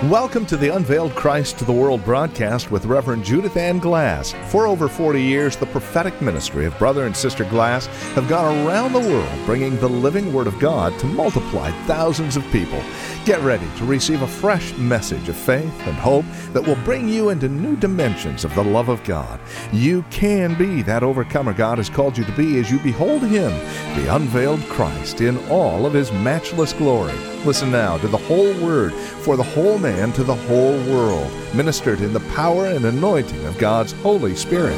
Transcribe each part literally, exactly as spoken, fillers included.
Welcome to the Unveiled Christ to the World broadcast with Reverend Judith Ann Glass. For over forty years, the prophetic ministry of Brother and Sister Glass have gone around the world bringing the living Word of God to multiply thousands of people. Get ready to receive a fresh message of faith and hope that will bring you into new dimensions of the love of God. You can be that overcomer God has called you to be as you behold Him, the unveiled Christ, in all of His matchless glory. Listen now to the whole Word for the whole man to the whole world, ministered in the power and anointing of God's Holy Spirit.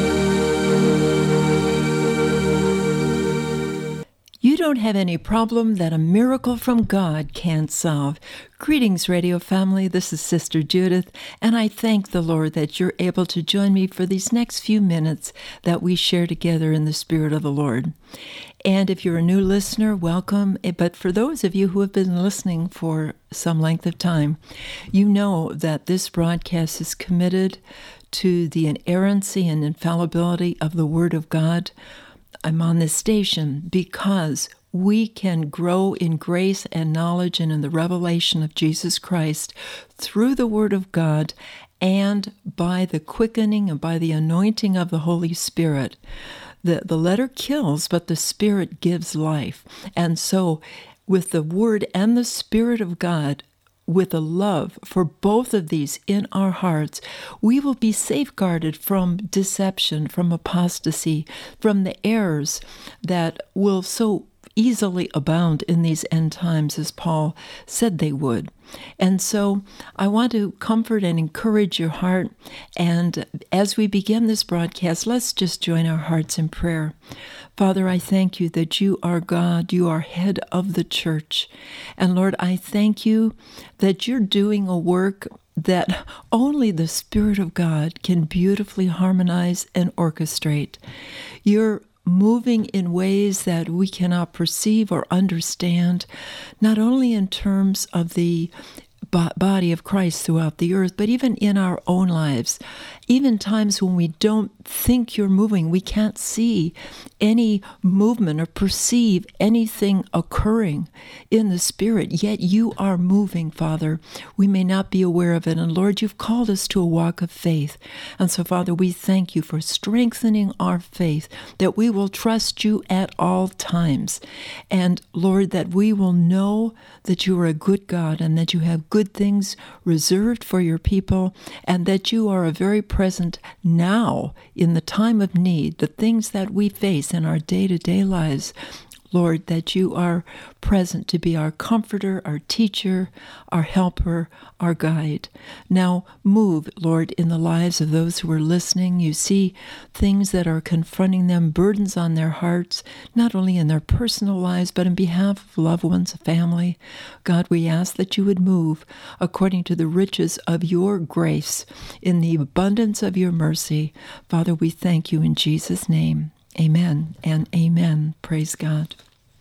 You don't have any problem that a miracle from God can't solve. Greetings, radio family. This is Sister Judith, and I thank the Lord that you're able to join me for these next few minutes that we share together in the Spirit of the Lord. And if you're a new listener, welcome. But for those of you who have been listening for some length of time, you know that this broadcast is committed to the inerrancy and infallibility of the Word of God. I'm on this station because we can grow in grace and knowledge and in the revelation of Jesus Christ through the Word of God and by the quickening and by the anointing of the Holy Spirit. The, the letter kills, but the Spirit gives life. And so with the Word and the Spirit of God, with a love for both of these in our hearts, we will be safeguarded from deception, from apostasy, from the errors that will so easily abound in these end times, as Paul said they would. And so I want to comfort and encourage your heart. And as we begin this broadcast, let's just join our hearts in prayer. Father, I thank you that you are God, you are head of the church. And Lord, I thank you that you're doing a work that only the Spirit of God can beautifully harmonize and orchestrate. You're moving in ways that we cannot perceive or understand, not only in terms of the body of Christ throughout the earth, but even in our own lives. Even times when we don't think you're moving, we can't see any movement or perceive anything occurring in the Spirit, yet you are moving, Father. We may not be aware of it, and Lord, you've called us to a walk of faith. And so, Father, we thank you for strengthening our faith, that we will trust you at all times. And Lord, that we will know that you are a good God and that you have good things reserved for your people, and that you are a very present now in the time of need, the things that we face in our day-to-day lives. Lord, that you are present to be our comforter, our teacher, our helper, our guide. Now move, Lord, in the lives of those who are listening. You see things that are confronting them, burdens on their hearts, not only in their personal lives, but in behalf of loved ones, family. God, we ask that you would move according to the riches of your grace, in the abundance of your mercy. Father, we thank you in Jesus' name. Amen and amen. Praise God.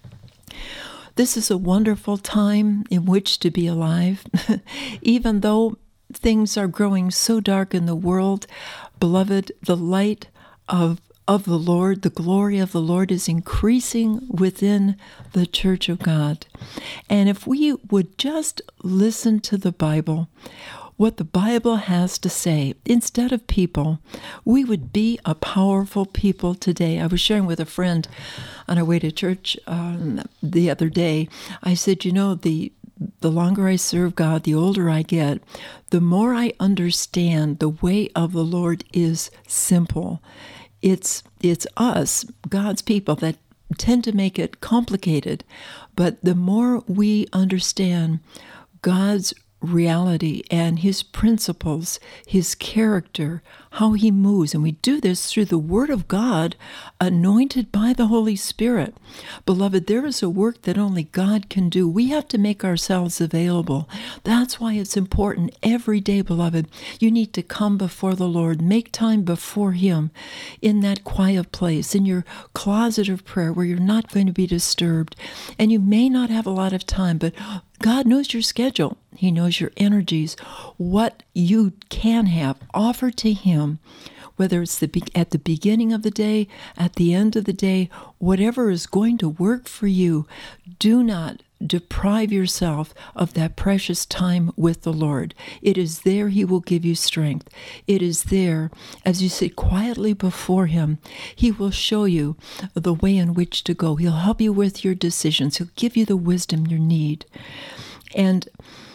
This is a wonderful time in which to be alive. Even though things are growing so dark in the world, beloved, the light of of the Lord, the glory of the Lord is increasing within the church of God. And if we would just listen to the Bible, what the Bible has to say, instead of people, we would be a powerful people today. I was sharing with a friend on our way to church um, the other day. I said, you know, the the longer I serve God, the older I get, the more I understand the way of the Lord is simple. It's it's us, God's people, that tend to make it complicated. But the more we understand God's reality and his principles, his character, how he moves. And we do this through the Word of God, anointed by the Holy Spirit. Beloved, there is a work that only God can do. We have to make ourselves available. That's why it's important every day, beloved. You need to come before the Lord. Make time before him in that quiet place, in your closet of prayer where you're not going to be disturbed. And you may not have a lot of time, but God knows your schedule. He knows your energies. What you can have, offer to him, whether it's the be- at the beginning of the day, at the end of the day, whatever is going to work for you. Do not deprive yourself of that precious time with the Lord. It is there He will give you strength. It is there, as you sit quietly before Him, He will show you the way in which to go. He'll help you with your decisions. He'll give you the wisdom you need. And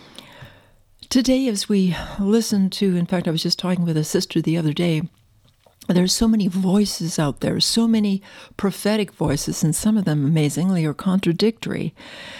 today, as we listen to, in fact, I was just talking with a sister the other day, there's so many voices out there, so many prophetic voices, and some of them, amazingly, are contradictory.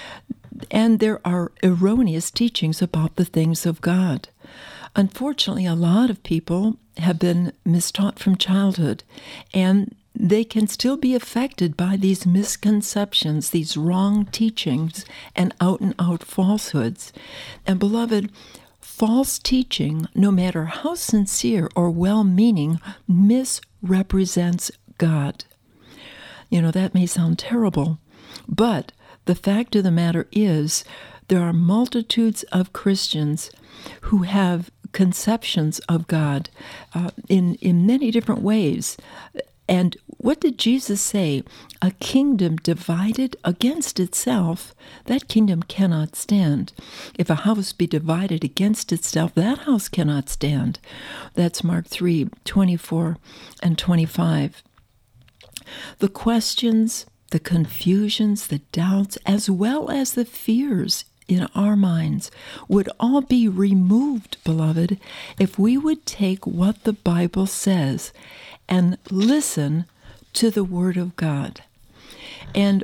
And there are erroneous teachings about the things of God. Unfortunately, a lot of people have been mistaught from childhood, and they can still be affected by these misconceptions, these wrong teachings, and out-and-out falsehoods. And beloved, false teaching, no matter how sincere or well-meaning, misrepresents God. You know, that may sound terrible, but the fact of the matter is there are multitudes of Christians who have conceptions of God uh, in, in many different ways. And what did Jesus say? A kingdom divided against itself, that kingdom cannot stand. If a house be divided against itself, that house cannot stand. That's Mark three, twenty-four and twenty-five. The questions, the confusions, the doubts, as well as the fears in our minds would all be removed, beloved, if we would take what the Bible says and listen to the Word of God. And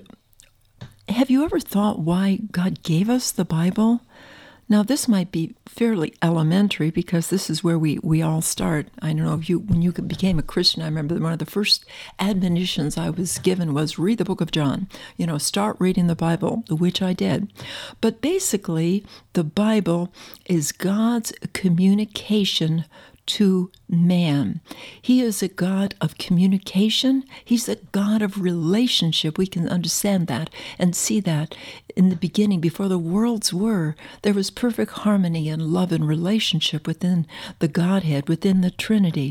have you ever thought why God gave us the Bible? Now, this might be fairly elementary because this is where we, we all start. I don't know if you, when you became a Christian, I remember one of the first admonitions I was given was read the book of John. You know, start reading the Bible, which I did. But basically, the Bible is God's communication to man. He is a God of communication. He's a God of relationship. We can understand that and see that in the beginning, before the worlds were, there was perfect harmony and love and relationship within the Godhead, within the Trinity.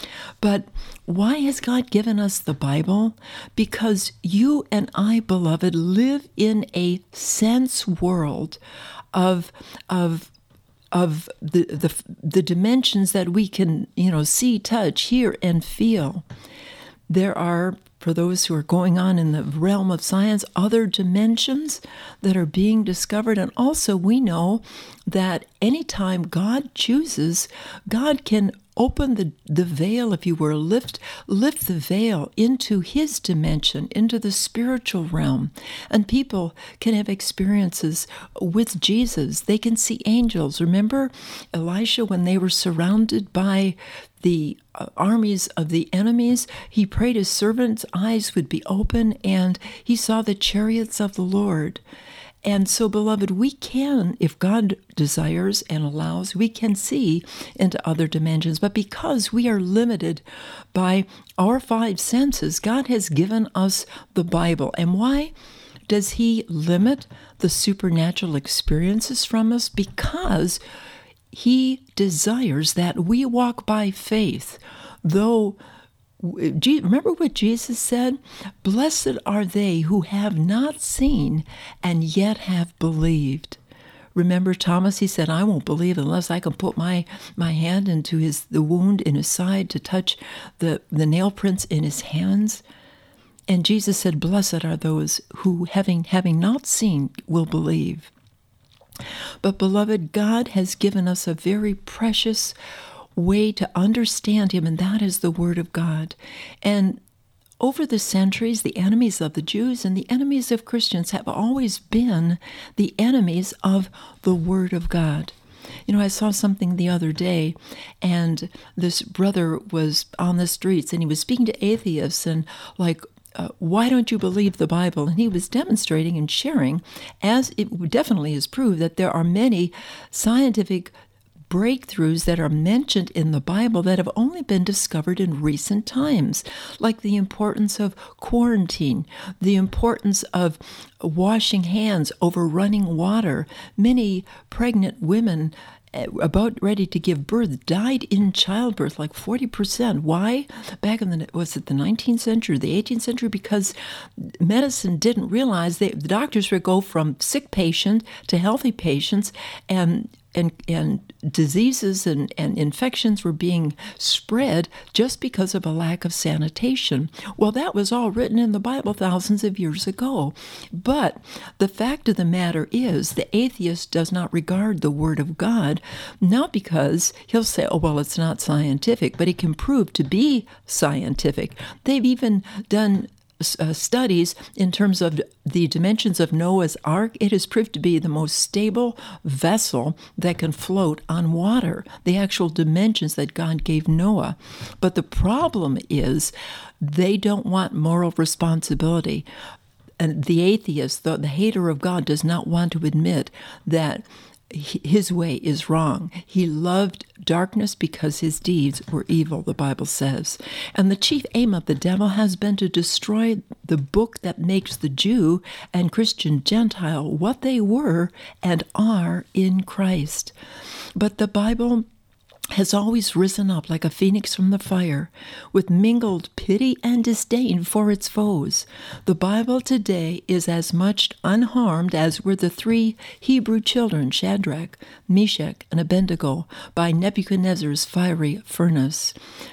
But why has God given us the Bible? Because you and I, beloved, live in a sense world of of of the, the the dimensions that we can, you know, see, touch, hear, and feel. There are, for those who are going on in the realm of science, other dimensions that are being discovered. And also we know that anytime God chooses, God can open the, the veil, if you were, lift, lift the veil into His dimension, into the spiritual realm. And people can have experiences with Jesus. They can see angels. Remember Elisha, when they were surrounded by the uh, armies of the enemies, he prayed his servant's eyes would be open, and he saw the chariots of the Lord. And so, beloved, we can, if God desires and allows, we can see into other dimensions. But because we are limited by our five senses, God has given us the Bible. And why does He limit the supernatural experiences from us? Because He desires that we walk by faith, though. Remember what Jesus said? Blessed are they who have not seen and yet have believed. Remember Thomas? He said, I won't believe unless I can put my, my hand into his the wound in his side to touch the, the nail prints in his hands. And Jesus said, blessed are those who, having having not seen, will believe. But beloved, God has given us a very precious way to understand Him, and that is the Word of God. And over the centuries, the enemies of the Jews and the enemies of Christians have always been the enemies of the Word of God. You know, I saw something the other day, and this brother was on the streets, and he was speaking to atheists, and like, Uh, why don't you believe the Bible? And he was demonstrating and sharing, as it definitely is proved, that there are many scientific breakthroughs that are mentioned in the Bible that have only been discovered in recent times, like the importance of quarantine, the importance of washing hands over running water. Many pregnant women about ready to give birth, died in childbirth, like forty percent. Why? Back in the, was it the nineteenth century, the eighteenth century? Because medicine didn't realize that the doctors would go from sick patient to healthy patients, and And, and diseases and, and infections were being spread just because of a lack of sanitation. Well, that was all written in the Bible thousands of years ago. But the fact of the matter is, the atheist does not regard the Word of God, not because he'll say, oh, well, it's not scientific, but it can prove to be scientific. They've even done Uh, studies in terms of the dimensions of Noah's Ark. It has proved to be the most stable vessel that can float on water, the actual dimensions that God gave Noah. But the problem is they don't want moral responsibility. And the atheist, the, the hater of God, does not want to admit that his way is wrong. He loved darkness because his deeds were evil, the Bible says. And the chief aim of the devil has been to destroy the book that makes the Jew and Christian Gentile what they were and are in Christ. But the Bible has always risen up like a phoenix from the fire, with mingled pity and disdain for its foes. The Bible today is as much unharmed as were the three Hebrew children, Shadrach, Meshach, and Abednego, by Nebuchadnezzar's fiery furnace.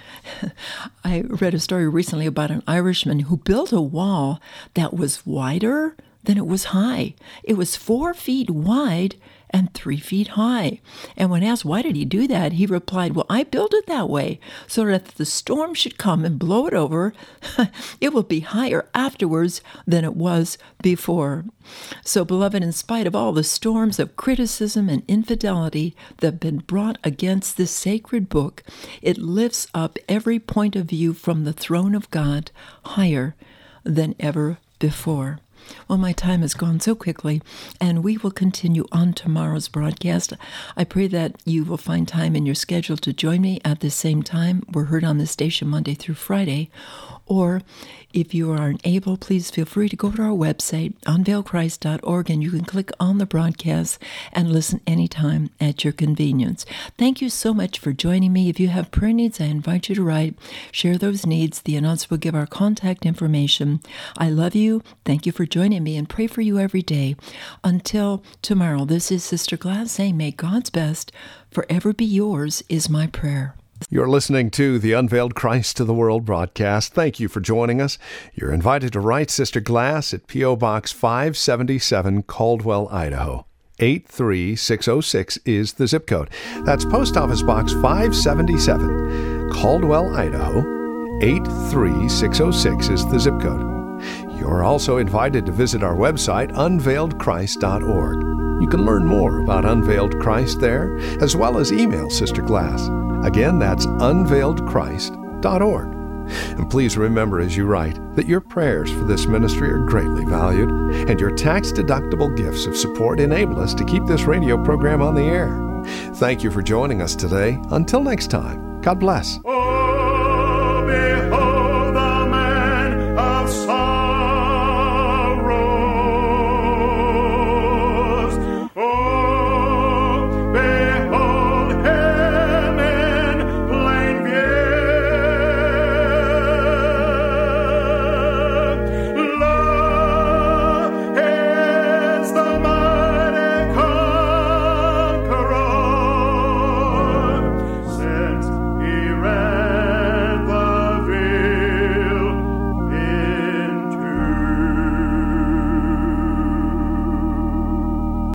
I read a story recently about an Irishman who built a wall that was wider than it was high. It was four feet wide and three feet high. And when asked, why did he do that? He replied, well, I built it that way so that if the storm should come and blow it over, it will be higher afterwards than it was before. So, beloved, in spite of all the storms of criticism and infidelity that have been brought against this sacred book, it lifts up every point of view from the throne of God higher than ever before. Well, my time has gone so quickly, and we will continue on tomorrow's broadcast. I pray that you will find time in your schedule to join me at the same time. We're heard on the station Monday through Friday. Or if you are unable, please feel free to go to our website, unveil christ dot org, and you can click on the broadcast and listen anytime at your convenience. Thank you so much for joining me. If you have prayer needs, I invite you to write. Share those needs. The announcer will give our contact information. I love you. Thank you for joining me, and pray for you every day. Until tomorrow, this is Sister Glass saying, may God's best forever be yours is my prayer. You're listening to the Unveiled Christ to the World broadcast. Thank you for joining us. You're invited to write Sister Glass at P O. Box five seventy-seven, Caldwell, Idaho. eight three six oh six is the zip code. That's Post Office Box five seventy-seven, Caldwell, Idaho. eight three six oh six is the zip code. You're also invited to visit our website, unveiled christ dot org. You can learn more about Unveiled Christ there, as well as email Sister Glass. Again, that's unveiled christ dot org. And please remember as you write that your prayers for this ministry are greatly valued, and your tax-deductible gifts of support enable us to keep this radio program on the air. Thank you for joining us today. Until next time, God bless. Oh,